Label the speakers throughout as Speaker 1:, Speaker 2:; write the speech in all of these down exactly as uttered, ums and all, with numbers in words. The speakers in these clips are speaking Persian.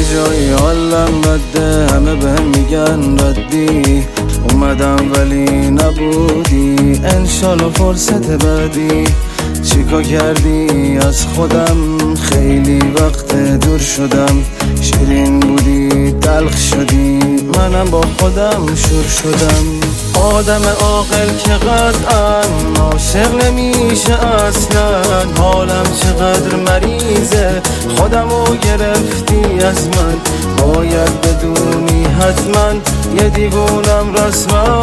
Speaker 1: جایی حالم بده، همه بهم میگن ردی، اومدم ولی نبودی، انشالله فرصت بعدی. چیکار کردی از خودم؟ خیلی وقت دور شدم، شیرین بودی تلخ شدی، منم با خودم شور شدم. آدم عاقل که قطعا عاشق نمیشه اصلا، حالم چقدر مریضه، خودمو گرفتی از من، باید بدونی حتما یه دیوونم رسما.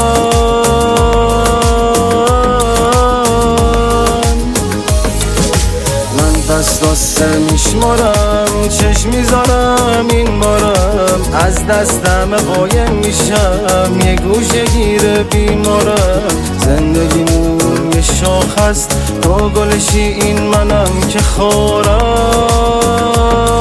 Speaker 1: دست دسته میشمارم، چشم میذارم این بارم، از دستم قایم میشم، یه گوشه گیر بیمارم. زندگیمون یه شاخ هست، تو گلشی این منم که خارم.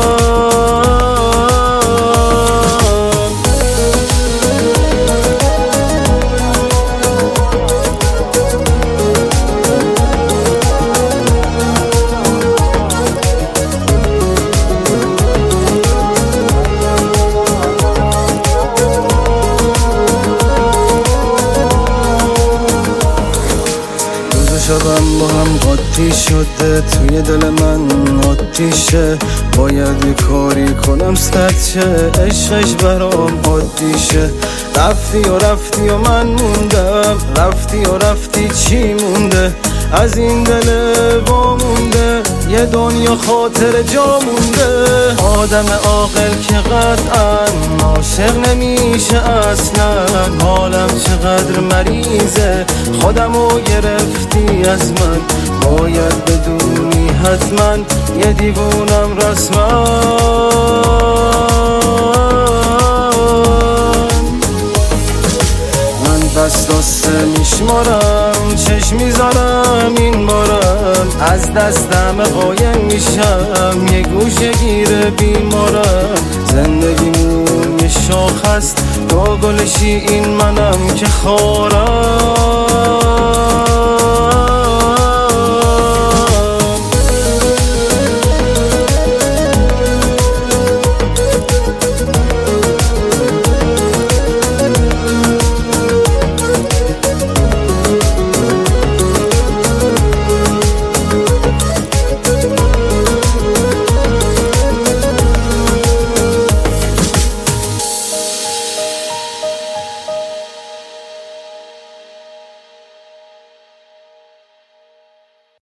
Speaker 1: شبم با هم قاطی شده، توی دل من آتیشه، باید یه کاری کنم ستشه، عشقش برام عادیشه. رفتی و رفتی و من موندم، رفتی و رفتی چی مونده از این دل وا مونده، یه دنیا خاطر جا مونده. آدم عاقل که قطعا عاشق نمیشه اصلا، حالم چقدر مریضه، خودمو گرفتی از من، باید بدونی حتما یه دیوونم رسما. دست دسته میشمارم، چشم میذارم این بارم، از دستم قایم میشم، یه گوشه گیر بیمارم. زندگیمون یه شاخ هست، تو گلشی این منم که خارم.